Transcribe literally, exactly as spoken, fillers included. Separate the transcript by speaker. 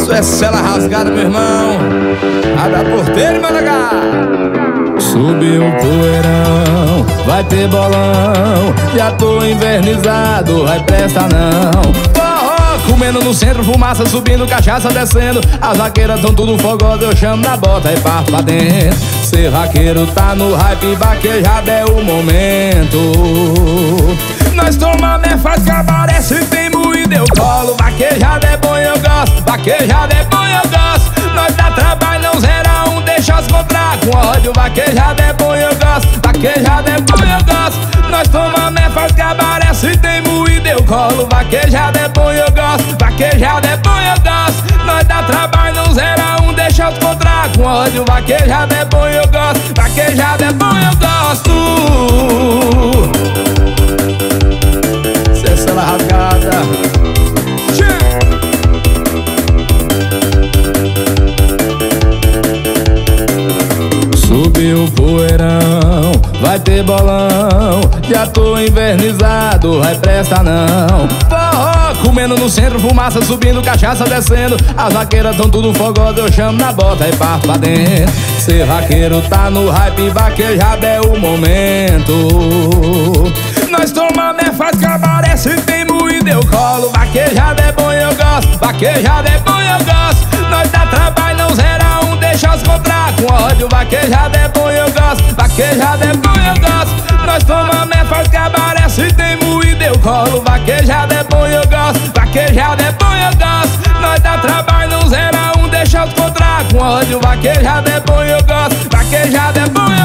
Speaker 1: Tu é cela rasgada, meu irmão. A da porteira, meu negá.
Speaker 2: Subiu o poeirão, vai ter bolão. Já tô invernizado, vai presta não. Forró, comendo no centro, fumaça subindo, cachaça descendo. As vaqueiras tão tudo fogosa, eu chamo na bota e parto pra dentro. Ser vaqueiro tá no hype, vaquejada é o momento. Nós tomamos é faz cabaré, se tem moído eu colo. Vaquejada é bom, eu gosto, vaquejada é bom, eu gosto. Nós dá trabalho, não zera um, deixa as comprar com ódio. Vaquejada é bom, eu gosto, vaquejada é bom, eu gosto. Nós tomamos é faz cabaré, se tem moído eu colo. Vaquejada é bom, eu gosto, vaquejada é bom, eu gosto. Nós dá trabalho, não zera um, deixa os comprar com ódio. Vaquejada é bom, eu gosto, vaquejada é bom, eu gosto.
Speaker 1: Cela rasgada.
Speaker 2: Subiu o poeirão, vai ter bolão. Já tô invernizado, vai presta não. Forró, comendo no centro, fumaça subindo, cachaça descendo. As vaqueiras tão tudo fogosa, eu chamo na bota e parto pra dentro. Ser vaqueiro tá no hype, vaquejada é o momento. Nós tomamos é faz cabaré, se tem moído eu colo. Vaquejada é bom, eu gosto, vaquejada é bom, eu gosto. Nós dá trabalho, não zera um, deixa os comprar com ódio. Vaquejada é bom, eu gosto, vaquejada é bom, eu gosto. Nós tomamos é faz cabaré, se tem moído eu colo. Vaquejada é bom, eu gosto, vaquejada é bom, eu gosto. Nós dá trabalho, não zera um, deixa os comprar com ódio. Vaquejada é bom, eu gosto, vaquejada é bom, eu gosto.